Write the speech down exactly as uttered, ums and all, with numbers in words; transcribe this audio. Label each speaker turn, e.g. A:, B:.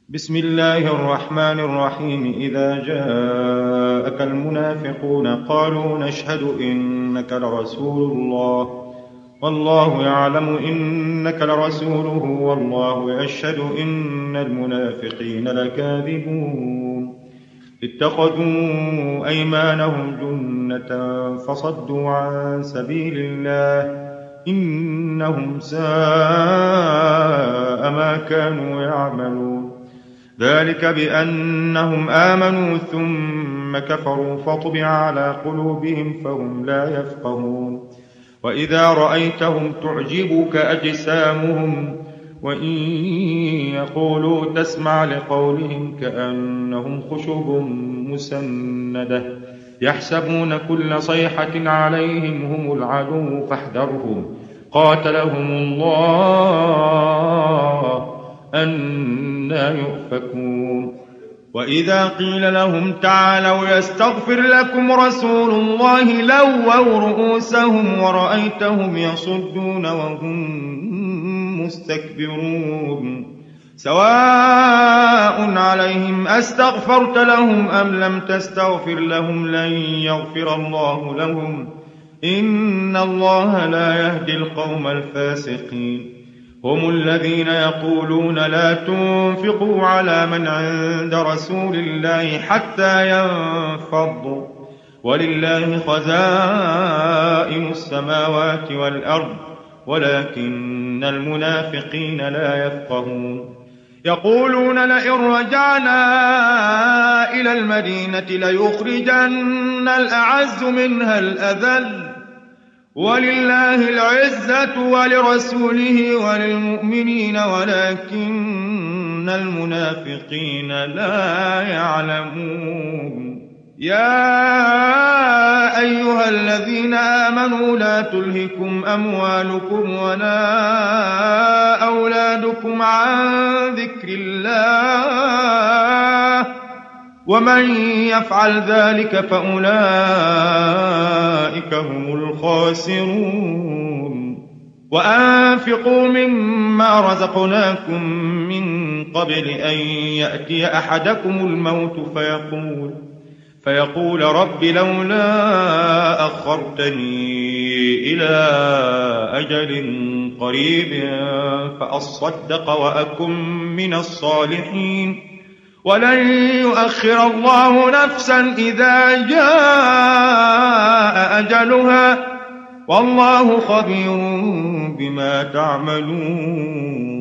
A: بسم الله الرحمن الرحيم إذا جاءك المنافقون قالوا نشهد إنك لرسول الله والله يعلم إنك لرسوله والله يشهد إن المنافقين لكاذبون اتخذوا أيمانهم جنة فصدوا عن سبيل الله إنهم ساء ما كانوا يعملون ذلك بأنهم آمنوا ثم كفروا فطبع على قلوبهم فهم لا يفقهون وإذا رأيتهم تعجبك أجسامهم وإن يقولوا تسمع لقولهم كأنهم خشب مسندة يحسبون كل صيحة عليهم هم العدو فاحذرهم قاتلهم الله أنى يؤفكون وإذا قيل لهم تعالوا يستغفر لكم رسول الله لووا رؤوسهم ورأيتهم يصدون وهم مستكبرون سواء عليهم أستغفرت لهم أم لم تستغفر لهم لن يغفر الله لهم إن الله لا يهدي القوم الفاسقين هم الذين يقولون لا تنفقوا على من عند رسول الله حتى ينفضوا ولله خزائن السماوات والأرض ولكن المنافقين لا يفقهون يقولون لئن رجعنا إلى المدينة ليخرجن الأعز منها الأذل ولله العزة ولرسوله وللمؤمنين ولكن المنافقين لا يعلمون يا أيها الذين آمنوا لا تلهكم أموالكم ولا أولادكم عن ذكر الله ومن يفعل ذلك فأولئك هم الخاسرون وأنفقوا مما رزقناكم من قبل أن يأتي أحدكم الموت فيقول فيقول رب لولا أخرتني إلى أجل قريب فأصدق وأكن من الصالحين ولن يؤخر الله نفسا إذا جاء أجلها والله خبير بما تعملون